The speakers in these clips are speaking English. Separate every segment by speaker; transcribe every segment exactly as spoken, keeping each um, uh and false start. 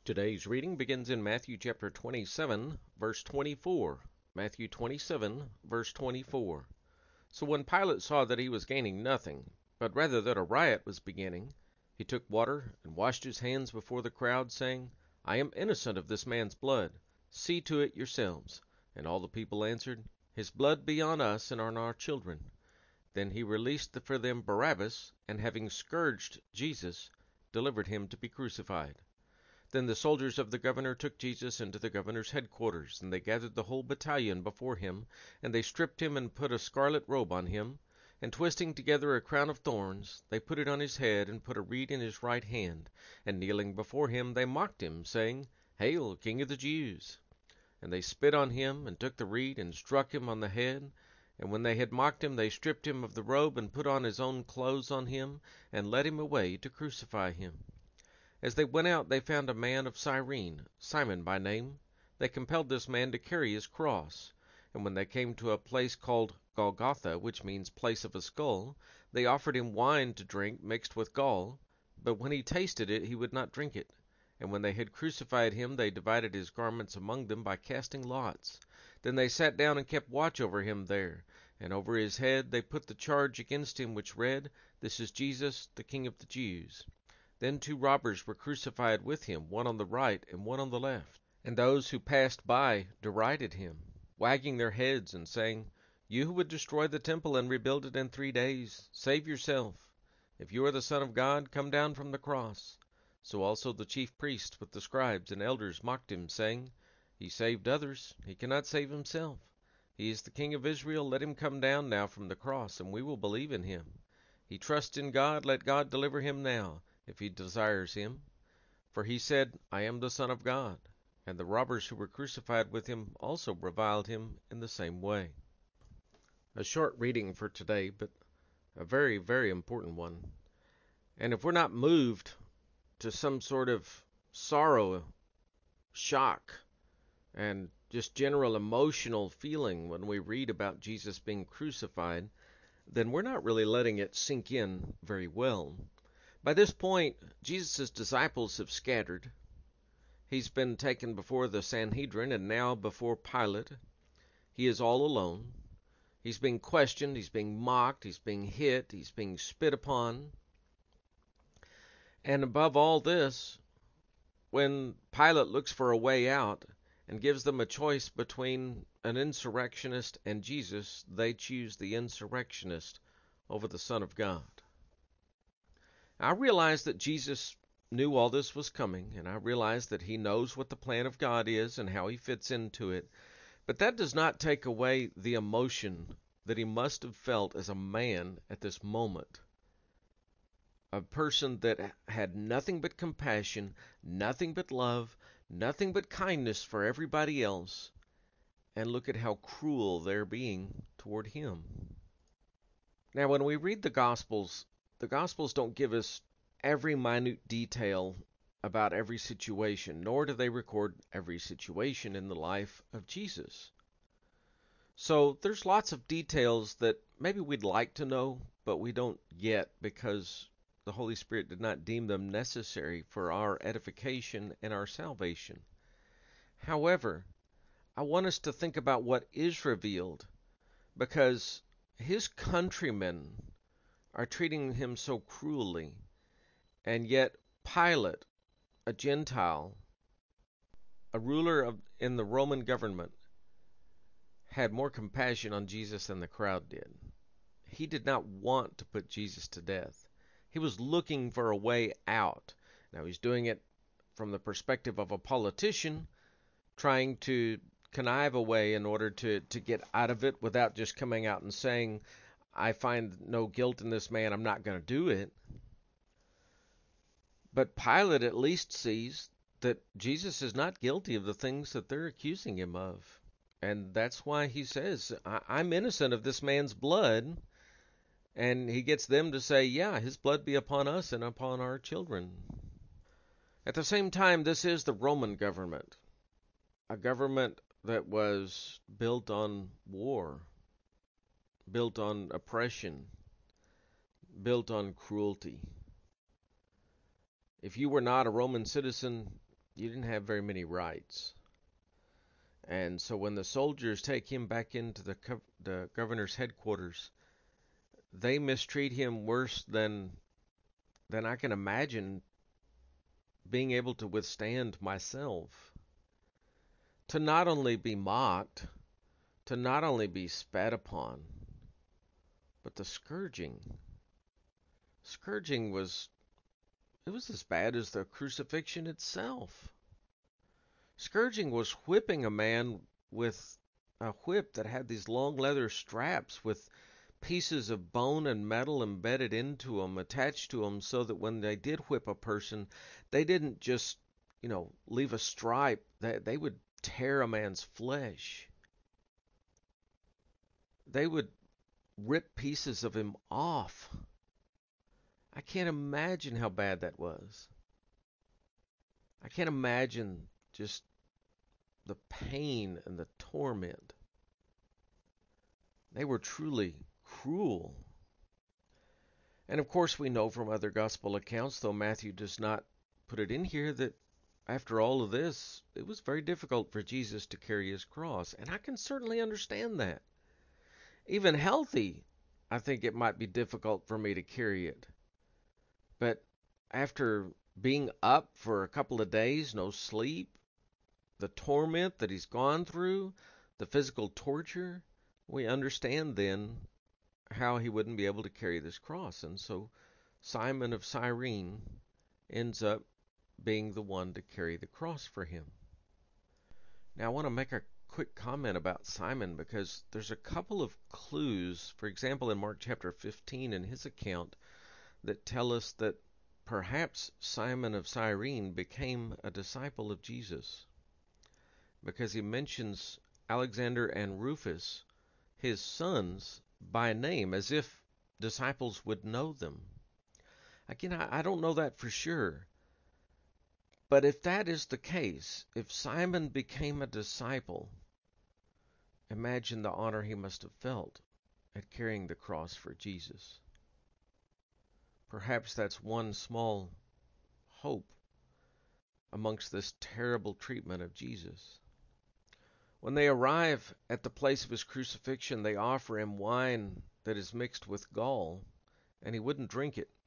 Speaker 1: Today's reading begins in Matthew chapter twenty-seven, verse twenty-four. Matthew twenty-seven, verse twenty-four. So when Pilate saw that he was gaining nothing, but rather that a riot was beginning, he took water and washed his hands before the crowd, saying, I am innocent of this man's blood. See to it yourselves. And all the people answered, His blood be on us and on our children. Then he released for them Barabbas, and having scourged Jesus, delivered him to be crucified. Then the soldiers of the governor took Jesus into the governor's headquarters, and they gathered the whole battalion before him, and they stripped him and put a scarlet robe on him, and twisting together a crown of thorns, they put it on his head, and put a reed in his right hand, and kneeling before him, they mocked him, saying, Hail, King of the Jews! And they spit on him, and took the reed, and struck him on the head. And when they had mocked him, they stripped him of the robe, and put on his own clothes on him, and led him away to crucify him. As they went out, they found a man of Cyrene, Simon by name. They compelled this man to carry his cross. And when they came to a place called Golgotha, which means place of a skull, they offered him wine to drink mixed with gall. But when he tasted it, he would not drink it. And when they had crucified him, they divided his garments among them by casting lots. Then they sat down and kept watch over him there. And over his head they put the charge against him, which read, This is Jesus, the King of the Jews. Then two robbers were crucified with him, one on the right and one on the left. And those who passed by derided him, wagging their heads and saying, You who would destroy the temple and rebuild it in three days, save yourself. If you are the Son of God, come down from the cross. So also the chief priests with the scribes and elders mocked him, saying, He saved others, he cannot save himself. He is the King of Israel, let him come down now from the cross, and we will believe in him. He trusts in God, let God deliver him now, if he desires him. For he said, I am the Son of God. And the robbers who were crucified with him also reviled him in the same way. A short reading for today, but a very, very important one. And if we're not moved to some sort of sorrow, shock, and just general emotional feeling when we read about Jesus being crucified, then we're not really letting it sink in very well. By this point, Jesus' disciples have scattered. He's been taken before the Sanhedrin and now before Pilate. He is all alone. He's being questioned, he's being mocked, he's being hit, he's being spit upon. And above all this, when Pilate looks for a way out and gives them a choice between an insurrectionist and Jesus, they choose the insurrectionist over the Son of God. I realize that Jesus knew all this was coming, and I realize that he knows what the plan of God is and how he fits into it. But that does not take away the emotion that he must have felt as a man at this moment. A person that had nothing but compassion, nothing but love, nothing but kindness for everybody else. And look at how cruel they're being toward him. Now, when we read the Gospels, the Gospels don't give us every minute detail about every situation, nor do they record every situation in the life of Jesus. So there's lots of details that maybe we'd like to know, but we don't yet because the Holy Spirit did not deem them necessary for our edification and our salvation. However, I want us to think about what is revealed, because his countrymen are treating him so cruelly, and yet Pilate, a Gentile, a ruler of, in the Roman government, had more compassion on Jesus than the crowd did. He did not want to put Jesus to death. He was looking for a way out. Now he's doing it from the perspective of a politician, trying to connive a way in order to, to get out of it without just coming out and saying, I find no guilt in this man, I'm not going to do it. But Pilate at least sees that Jesus is not guilty of the things that they're accusing him of. And that's why he says, I- I'm innocent of this man's blood. And he gets them to say, yeah, his blood be upon us and upon our children. At the same time, this is the Roman government, a government that was built on war, built on oppression, built on cruelty. If you were not a Roman citizen, you didn't have very many rights. And so when the soldiers take him back into the, the governor's headquarters, they mistreat him worse than than I can imagine being able to withstand myself. To not only be mocked, to not only be spat upon, but the scourging. Scourging was, it was as bad as the crucifixion itself. Scourging was whipping a man with a whip that had these long leather straps with pieces of bone and metal embedded into them, attached to them, so that when they did whip a person, they didn't just, you know, leave a stripe. They, they would tear a man's flesh. They would rip pieces of him off. I can't imagine how bad that was. I can't imagine just the pain and the torment. They were truly cruel. And of course, we know from other gospel accounts, though Matthew does not put it in here, that after all of this, it was very difficult for Jesus to carry his cross. And I can certainly understand that. Even healthy, I think it might be difficult for me to carry it. But after being up for a couple of days, no sleep, the torment that he's gone through, the physical torture, we understand then how he wouldn't be able to carry this cross. And so Simon of Cyrene ends up being the one to carry the cross for him. Now I want to make a quick comment about Simon, because there's a couple of clues, for example, in Mark chapter fifteen in his account, that tell us that perhaps Simon of Cyrene became a disciple of Jesus, because he mentions Alexander and Rufus, his sons, by name, as if disciples would know them. Again, I, I don't know that for sure. But if that is the case, if Simon became a disciple, imagine the honor he must have felt at carrying the cross for Jesus. Perhaps that's one small hope amongst this terrible treatment of Jesus. When they arrive at the place of his crucifixion, they offer him wine that is mixed with gall, and he wouldn't drink it.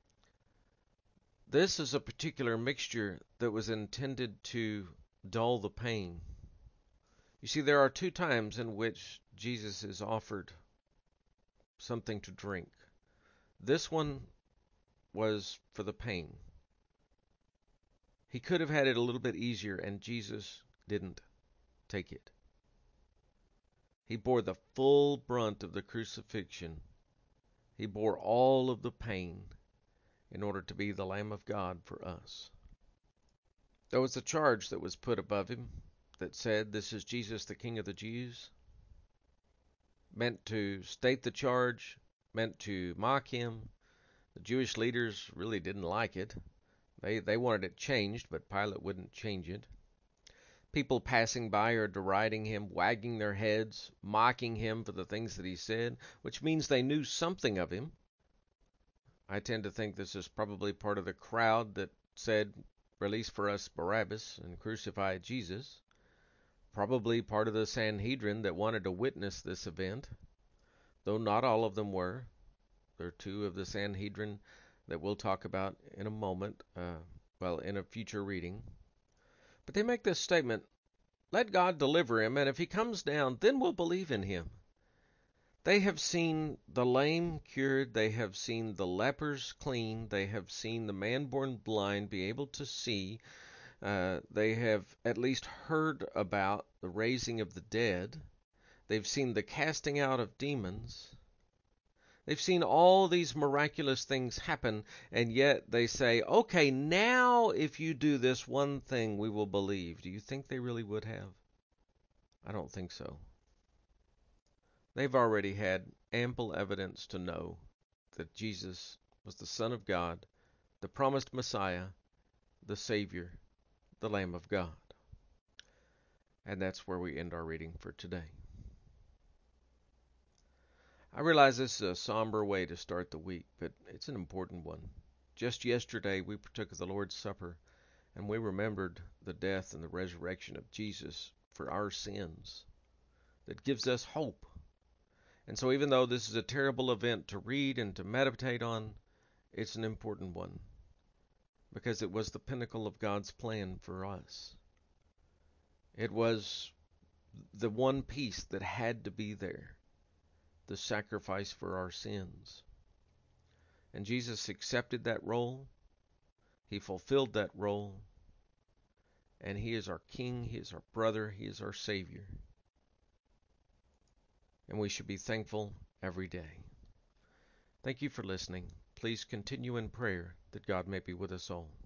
Speaker 1: This is a particular mixture that was intended to dull the pain. You see, there are two times in which Jesus is offered something to drink. This one was for the pain. He could have had it a little bit easier, and Jesus didn't take it. He bore the full brunt of the crucifixion. He bore all of the pain in order to be the Lamb of God for us. There was a charge that was put above him that said, "This is Jesus, the King of the Jews." Meant to state the charge, meant to mock him. The Jewish leaders really didn't like it. They they wanted it changed, but Pilate wouldn't change it. People passing by are deriding him, wagging their heads, mocking him for the things that he said, which means they knew something of him. I tend to think this is probably part of the crowd that said, "Release for us Barabbas and crucify Jesus." Probably part of the Sanhedrin that wanted to witness this event, though not all of them were. There are two of the Sanhedrin that we'll talk about in a moment, uh, well, in a future reading. But they make this statement, "Let God deliver him, and if he comes down, then we'll believe in him." They have seen the lame cured, they have seen the lepers clean, they have seen the man born blind be able to see, uh, they have at least heard about the raising of the dead, they've seen the casting out of demons, they've seen all these miraculous things happen, and yet they say, "Okay, now if you do this one thing, we will believe." Do you think they really would have? I don't think so. They've already had ample evidence to know that Jesus was the Son of God, the promised Messiah, the Savior, the Lamb of God. And that's where we end our reading for today. I realize this is a somber way to start the week, but it's an important one. Just yesterday we partook of the Lord's Supper, and we remembered the death and the resurrection of Jesus for our sins, that gives us hope. And so even though this is a terrible event to read and to meditate on, it's an important one, because it was the pinnacle of God's plan for us. It was the one piece that had to be there, the sacrifice for our sins. And Jesus accepted that role. He fulfilled that role. And He is our King, He is our brother, He is our Savior. And we should be thankful every day. Thank you for listening. Please continue in prayer that God may be with us all.